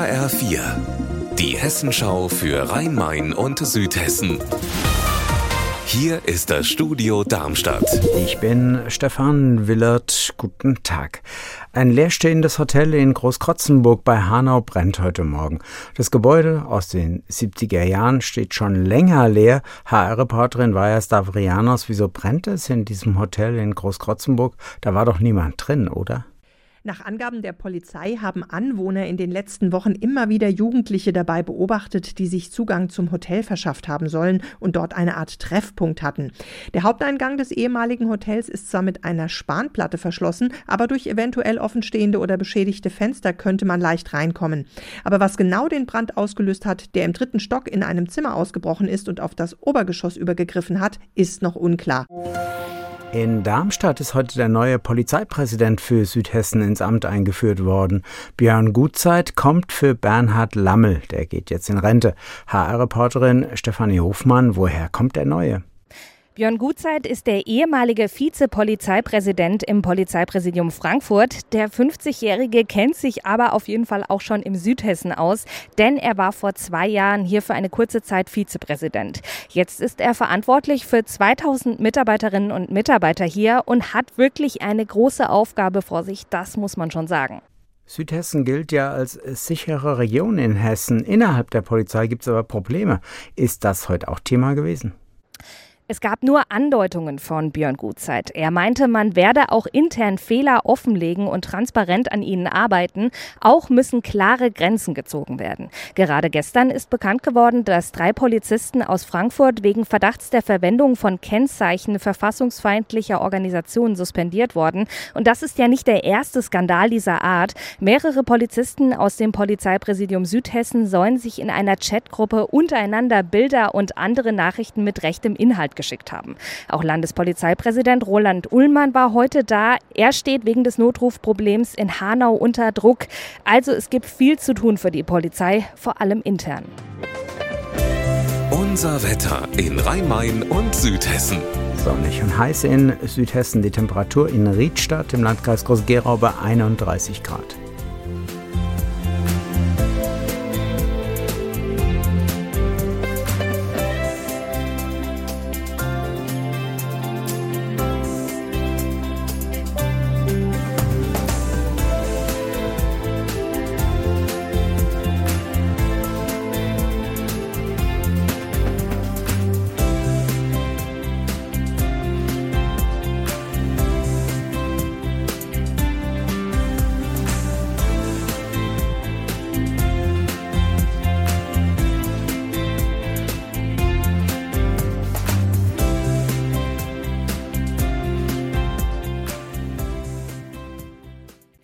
HR4, die Hessenschau für Rhein-Main und Südhessen. Hier ist das Studio Darmstadt. Ich bin Stefan Willert. Guten Tag. Ein leerstehendes Hotel in Großkrotzenburg bei Hanau brennt heute Morgen. Das Gebäude aus den 70er Jahren steht schon länger leer. HR-Reporterin Vaja Stavrianos, wieso brennt es in diesem Hotel in Großkrotzenburg? Da war doch niemand drin, oder? Nach Angaben der Polizei haben Anwohner in den letzten Wochen immer wieder Jugendliche dabei beobachtet, die sich Zugang zum Hotel verschafft haben sollen und dort eine Art Treffpunkt hatten. Der Haupteingang des ehemaligen Hotels ist zwar mit einer Spanplatte verschlossen, aber durch eventuell offenstehende oder beschädigte Fenster könnte man leicht reinkommen. Aber was genau den Brand ausgelöst hat, der im 3. Stock in einem Zimmer ausgebrochen ist und auf das Obergeschoss übergegriffen hat, ist noch unklar. In Darmstadt ist heute der neue Polizeipräsident für Südhessen ins Amt eingeführt worden. Björn Gutzeit kommt für Bernhard Lammel, der geht jetzt in Rente. HR-Reporterin Stefanie Hofmann, woher kommt der Neue? Björn Gutzeit ist der ehemalige Vize-Polizeipräsident im Polizeipräsidium Frankfurt. Der 50-Jährige kennt sich aber auf jeden Fall auch schon im Südhessen aus, denn er war vor 2 Jahren hier für eine kurze Zeit Vizepräsident. Jetzt ist er verantwortlich für 2000 Mitarbeiterinnen und Mitarbeiter hier und hat wirklich eine große Aufgabe vor sich, das muss man schon sagen. Südhessen gilt ja als sichere Region in Hessen. Innerhalb der Polizei gibt es aber Probleme. Ist das heute auch Thema gewesen? Es gab nur Andeutungen von Björn Gutzeit. Er meinte, man werde auch intern Fehler offenlegen und transparent an ihnen arbeiten. Auch müssen klare Grenzen gezogen werden. Gerade gestern ist bekannt geworden, dass 3 Polizisten aus Frankfurt wegen Verdachts der Verwendung von Kennzeichen verfassungsfeindlicher Organisationen suspendiert wurden. Und das ist ja nicht der erste Skandal dieser Art. Mehrere Polizisten aus dem Polizeipräsidium Südhessen sollen sich in einer Chatgruppe untereinander Bilder und andere Nachrichten mit rechtem Inhalt geschickt haben. Auch Landespolizeipräsident Roland Ullmann war heute da. Er steht wegen des Notrufproblems in Hanau unter Druck. Also es gibt viel zu tun für die Polizei, vor allem intern. Unser Wetter in Rhein-Main und Südhessen. Sonnig und heiß in Südhessen, die Temperatur in Riedstadt im Landkreis Groß-Gerau bei 31 Grad.